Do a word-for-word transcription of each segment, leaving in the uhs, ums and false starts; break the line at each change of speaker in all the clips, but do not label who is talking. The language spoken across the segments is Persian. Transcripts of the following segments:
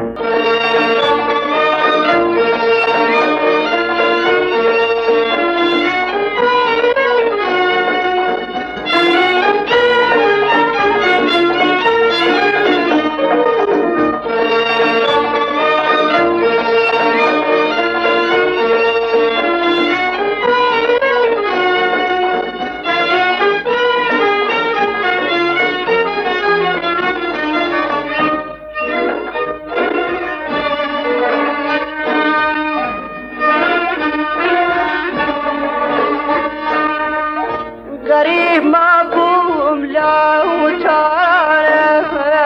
غریب مبوم لوتاره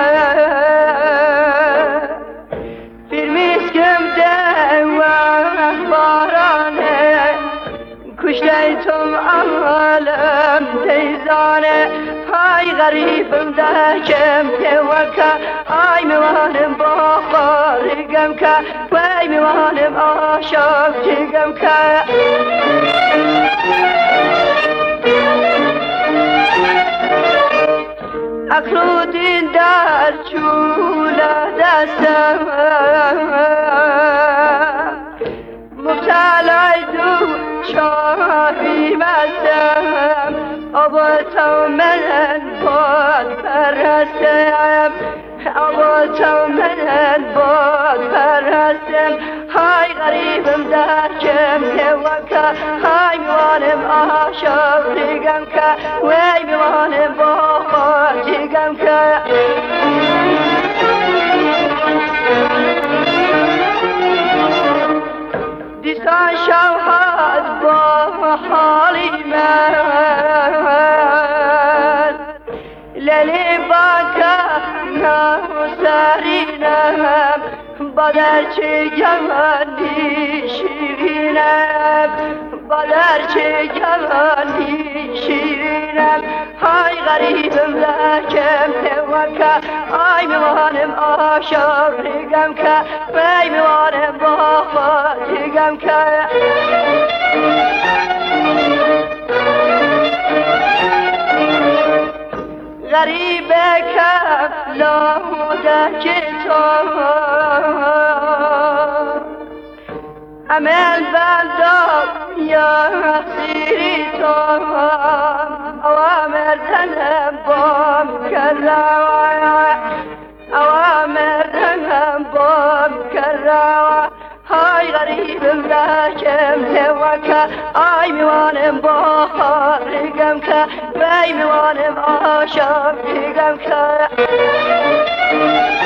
فیلمیسکم ده و بارانه کشتیتم عالم تیزانه های غریبم دکم توکا ای میوانم با خارگم که وی میوانم آشاق تیگم که عقل و دین در چوله دستم مبتلای دو شاهی مستم آبا من باد پرستم آبا من باد پرستم های غریبم درکم توکا های میوانم آشاق دیگم که وی میوانم با خود دیگم که دیسان شوهد با حالی من لیلی باکا نمسرینم با درچه گمانی شیرینم با درچه گمانی شیرینم های غریبم لکم توکا ای میوانم آشاق دیگم که وی میوانم با خود دیگم که غریب کف لامده که تو عمل بندم یا سیری تو اوامر تنم بام کروا اوامر تنم بام کروا های غریبم لکم توکا ای میوانم با خارگم که وی میوانم آشاق دیگم که